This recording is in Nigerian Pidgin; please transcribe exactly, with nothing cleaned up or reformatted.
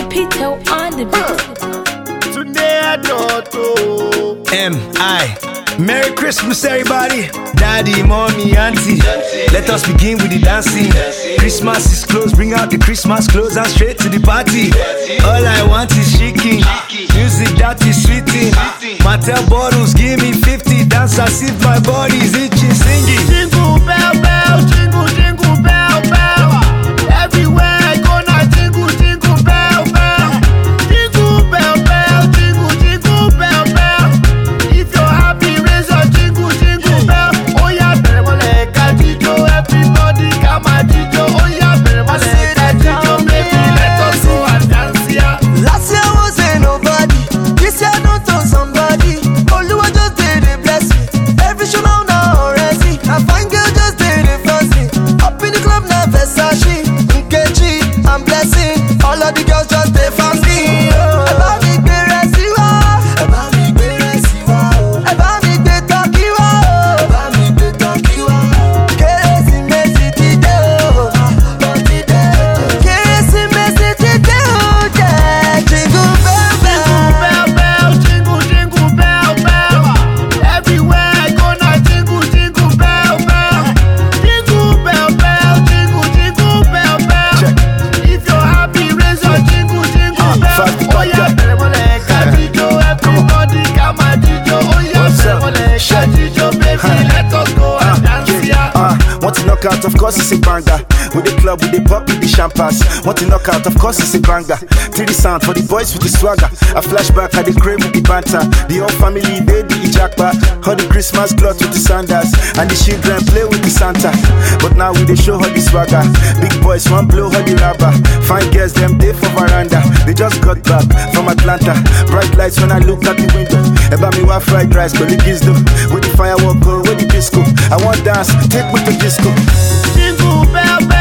Pito on the beat. Today I don't know. M I Merry Christmas, everybody. Daddy, mommy, auntie. Let us begin with the dancing. Christmas is close, bring out the Christmas clothes and straight to the party. All I want is chicken, music that is sweeting. Mattel bottles, give me fifty. Dance as if my body is itching, singing. Jingle bell bell, jingle jingle bell bell. Everywhere I go now, jingle jingle bell bell. Jingle bell bell, jingle jingle bell bell. If you're happy, raise your jingle jingle bell. Oh yeah, bẹ̀rẹ̀ mọ́lẹ̀ ká jíjó, everybody come and jíjó. Oh yeah, bẹ̀rẹ̀ mọ́lẹ̀ ká jíjó, baby let us go and dance here. Last year wasn't nobody, this year don't turn somebody. Oluwa just did it, bless me. Every show now now already. I find girl just did it fancy. Up in the club now Versace, Nkechi, I'm blessing. All of the girls just dey fancy. Ẹ bá mi gbé rẹ̀ sí wa, ẹ bá mi gbé rẹ̀ sí wa, ẹ bá mi gbé tọ́kì wá, ẹ bá mi gbé tọ́kì wá. Kérésìmesì ti dé o, ó ti dé o. Kérésìmesì ti dé o, jẹ́ jingle bell bell. Bell bell, jingle jingle bell bell. Everywhere I go now, jingle jingle bell bell. Jingle bell bell, jingle jingle bell bell. Check. If you're happy, raise your jingle jingle bell. fast Oh yeah, bẹ̀rẹ̀ mọ́lẹ̀ ká jíjó, everybody come and jíjó. Oh yeah, What's bẹ̀rẹ̀ up? mọ́lẹ̀ ká jíjó, baby let us go and dance here. Uh, want to knock out, of course it's a banger. With the club, with the pop, with the champagnes. Want to knock out, of course it's a banger. three D sound for the boys with the swagger. A flashback at the crib with the banter. The whole family, they did the jackpot. All the Christmas cloth with the sandals. And the children play with the Santa. But now we they show all the swagger. Big boys want blow all the rubber. Fine girls, them day for veranda. They just got back from Atlanta. Bright lights when I look at the window. Eba me wa fried rice, but the kids do. With the firework, go with the disco. I want dance, take me to disco. Jingle bell bell.